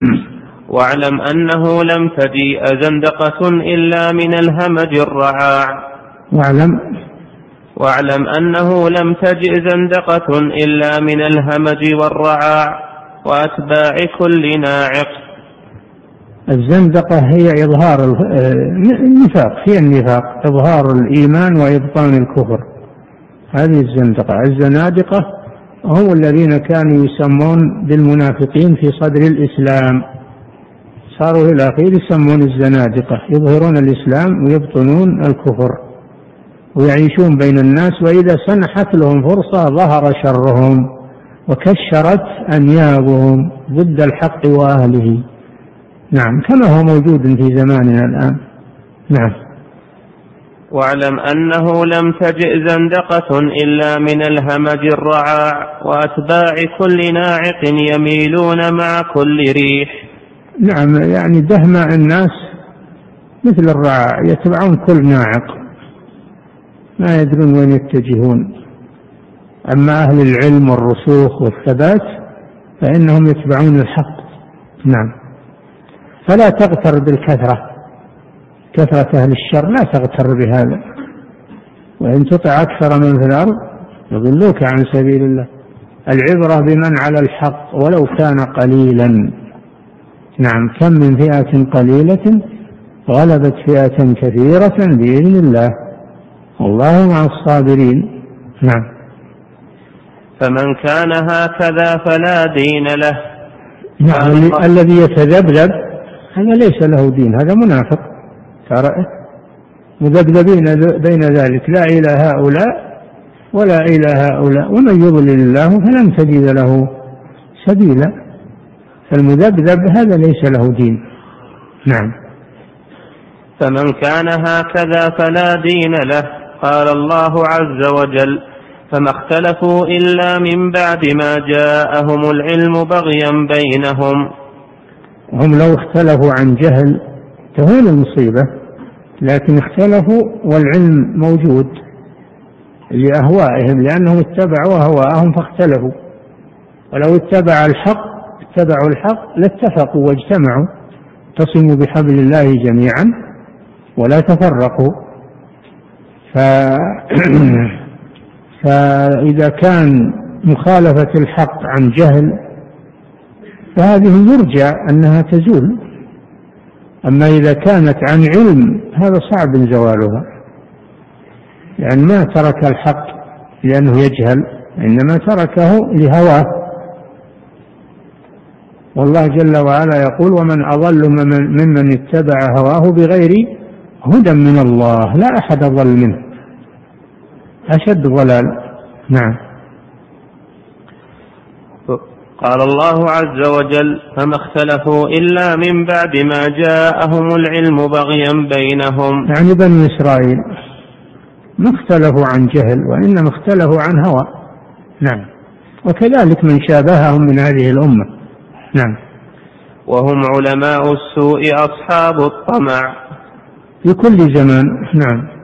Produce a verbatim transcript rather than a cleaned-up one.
واعلم أنه لم تجيء زندقة إلا من الهمج الرعاع واعلم واعلم أنه لم تجئ زندقة إلا من الهمج والرعاع وأتباع كل ناعق. الزندقة هي إظهار النفاق، هي النفاق، إظهار الإيمان وإبطان الكفر، هذه الزندقة. الزنادقة هم الذين كانوا يسمون بالمنافقين في صدر الإسلام، صاروا في الأخير يسمون الزنادقة، يظهرون الإسلام ويبطنون الكفر ويعيشون بين الناس، وإذا سنحت لهم فرصة ظهر شرهم وكشرت أنيابهم ضد الحق وأهله. نعم، كما هو موجود في زماننا الآن. نعم. واعلم أنه لم تجئ زندقة إلا من الهمج الرعاع وأتباع كل ناعق يميلون مع كل ريح. نعم، يعني دهماء الناس مثل الرعاع يتبعون كل ناعق، ما يدرون وين يتجهون. أما أهل العلم والرسوخ والثبات فإنهم يتبعون الحق. نعم. فلا تغتر بالكثرة، كثرة أهل الشر لا تغتر بهذا، وإن تطع أكثر من في الأرض يضلوك عن سبيل الله. العبرة بمن على الحق ولو كان قليلا. نعم، كم من فئة قليلة غلبت فئة كثيرة بإذن الله، والله مع الصابرين. نعم. فمن كان هكذا فلا دين له. نعم، الذي يتذبذب هذا ليس له دين، هذا منافق، ترى مذبذبين بين ذلك، لا إلى هؤلاء ولا إلى هؤلاء، ومن يضلل الله فلن تجد له سبيلا. فالمذبذب هذا ليس له دين. نعم. فمن كان هكذا فلا دين له. قال الله عز وجل: فما اختلفوا إلا من بعد ما جاءهم العلم بغيا بينهم. هم لو اختلفوا عن جهل تهون المصيبة، لكن اختلفوا والعلم موجود لأهوائهم، لأنهم اتبعوا أهواءهم فاختلفوا. ولو اتبع الحق اتبعوا الحق لاتفقوا واجتمعوا. تصموا بحبل الله جميعا ولا تفرقوا. ف... فإذا كان مخالفة الحق عن جهل فهذه يرجى أنها تزول. أما إذا كانت عن علم هذا صعب زوالها، لأن ما ترك الحق لأنه يجهل، إنما تركه لهواه. والله جل وعلا يقول: ومن أضل ممن اتبع هواه بغير هدى من الله، لا أحد أضل منه، أشد ضلال. نعم. قال الله عز وجل: فما اختلفوا إلا من بعد ما جاءهم العلم بغيا بينهم. يعني بني إسرائيل ما اختلفوا عن جهل، وإنما اختلفوا عن هوى. نعم. وكذلك من شابههم من هذه الأمة. نعم. وهم علماء السوء أصحاب الطمع. في كل زمان. نعم.